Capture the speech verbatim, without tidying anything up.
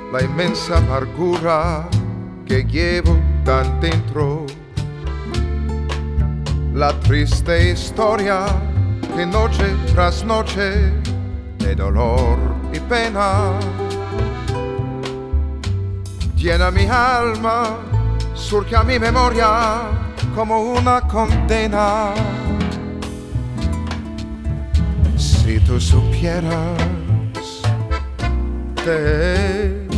la inmensa amargura que llevo tan dentro, la triste historia que noche tras noche de dolor y pena llena mi alma, surge a mi memoria como una condena. Si tú supieras de